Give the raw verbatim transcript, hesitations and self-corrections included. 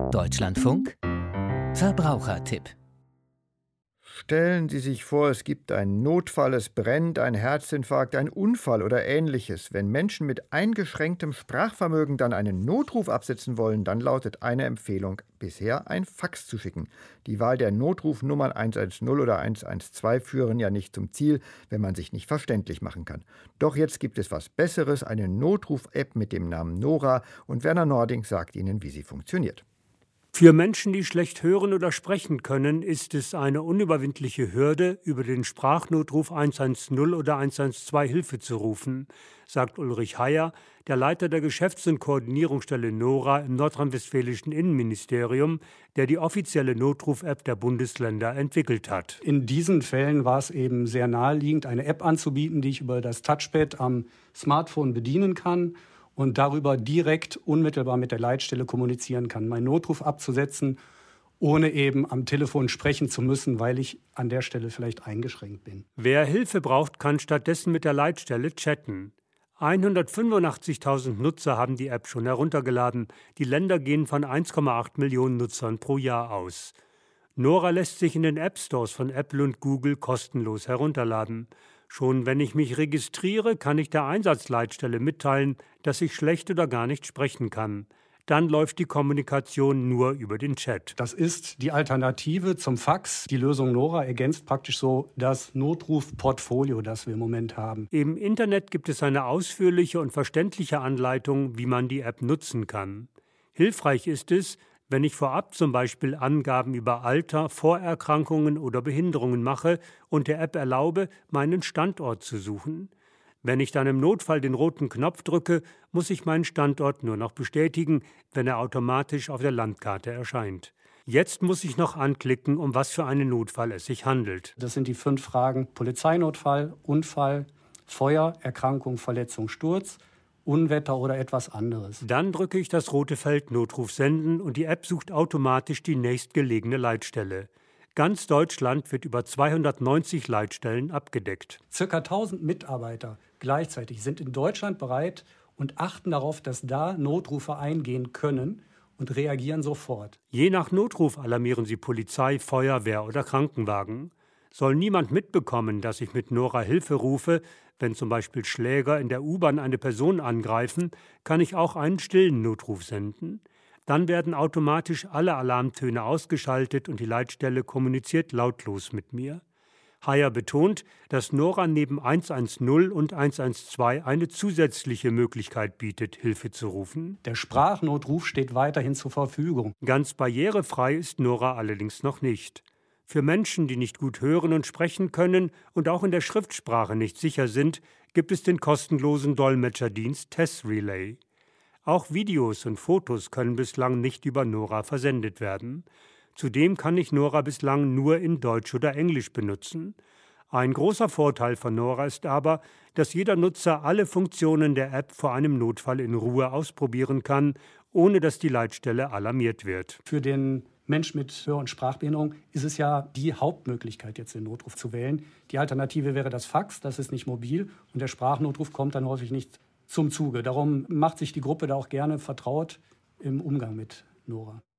Deutschlandfunk Verbrauchertipp. Stellen Sie sich vor, es gibt einen Notfall, es brennt, ein Herzinfarkt, ein Unfall oder Ähnliches. Wenn Menschen mit eingeschränktem Sprachvermögen dann einen Notruf absetzen wollen, dann lautet eine Empfehlung bisher, ein Fax zu schicken. Die Wahl der Notrufnummern eins eins null oder eins eins zwei führen ja nicht zum Ziel, wenn man sich nicht verständlich machen kann. Doch jetzt gibt es was Besseres, eine Notruf-App mit dem Namen Nora, und Werner Nording sagt Ihnen, wie sie funktioniert. Für Menschen, die schlecht hören oder sprechen können, ist es eine unüberwindliche Hürde, über den Sprachnotruf eins eins null oder eins eins zwei Hilfe zu rufen, sagt Ulrich Heyer, der Leiter der Geschäfts- und Koordinierungsstelle Nora im nordrhein-westfälischen Innenministerium, der die offizielle Notruf-App der Bundesländer entwickelt hat. In diesen Fällen war es eben sehr naheliegend, eine App anzubieten, die ich über das Touchpad am Smartphone bedienen kann und darüber direkt unmittelbar mit der Leitstelle kommunizieren kann, meinen Notruf abzusetzen, ohne eben am Telefon sprechen zu müssen, weil ich an der Stelle vielleicht eingeschränkt bin. Wer Hilfe braucht, kann stattdessen mit der Leitstelle chatten. hundertfünfundachtzigtausend Nutzer haben die App schon heruntergeladen. Die Länder gehen von eins Komma acht Millionen Nutzern pro Jahr aus. Nora lässt sich in den App-Stores von Apple und Google kostenlos herunterladen. Schon wenn ich mich registriere, kann ich der Einsatzleitstelle mitteilen, dass ich schlecht oder gar nicht sprechen kann. Dann läuft die Kommunikation nur über den Chat. Das ist die Alternative zum Fax. Die Lösung Nora ergänzt praktisch so das Notrufportfolio, das wir im Moment haben. Im Internet gibt es eine ausführliche und verständliche Anleitung, wie man die App nutzen kann. Hilfreich ist es, wenn ich vorab zum Beispiel Angaben über Alter, Vorerkrankungen oder Behinderungen mache und der App erlaube, meinen Standort zu suchen. Wenn ich dann im Notfall den roten Knopf drücke, muss ich meinen Standort nur noch bestätigen, wenn er automatisch auf der Landkarte erscheint. Jetzt muss ich noch anklicken, um was für einen Notfall es sich handelt. Das sind die fünf Fragen: Polizeinotfall, Unfall, Feuer, Erkrankung, Verletzung, Sturz, Unwetter oder etwas anderes. Dann drücke ich das rote Feld Notruf senden und die App sucht automatisch die nächstgelegene Leitstelle. Ganz Deutschland wird über zweihundertneunzig Leitstellen abgedeckt. Circa tausend Mitarbeiter gleichzeitig sind in Deutschland bereit und achten darauf, dass da Notrufe eingehen können und reagieren sofort. Je nach Notruf alarmieren sie Polizei, Feuerwehr oder Krankenwagen. Soll niemand mitbekommen, dass ich mit Nora Hilfe rufe, wenn zum Beispiel Schläger in der U-Bahn eine Person angreifen, kann ich auch einen stillen Notruf senden. Dann werden automatisch alle Alarmtöne ausgeschaltet und die Leitstelle kommuniziert lautlos mit mir. Heyer betont, dass Nora neben eins eins null und eins eins zwei eine zusätzliche Möglichkeit bietet, Hilfe zu rufen. Der Sprachnotruf steht weiterhin zur Verfügung. Ganz barrierefrei ist Nora allerdings noch nicht. Für Menschen, die nicht gut hören und sprechen können und auch in der Schriftsprache nicht sicher sind, gibt es den kostenlosen Dolmetscherdienst TESS-Relay. Auch Videos und Fotos können bislang nicht über Nora versendet werden. Zudem kann ich Nora bislang nur in Deutsch oder Englisch benutzen. Ein großer Vorteil von Nora ist aber, dass jeder Nutzer alle Funktionen der App vor einem Notfall in Ruhe ausprobieren kann, ohne dass die Leitstelle alarmiert wird. Für den Mensch mit Hör- und Sprachbehinderung ist es ja die Hauptmöglichkeit, jetzt den Notruf zu wählen. Die Alternative wäre das Fax, das ist nicht mobil und der Sprachnotruf kommt dann häufig nicht zum Zuge. Darum macht sich die Gruppe da auch gerne vertraut im Umgang mit Nora.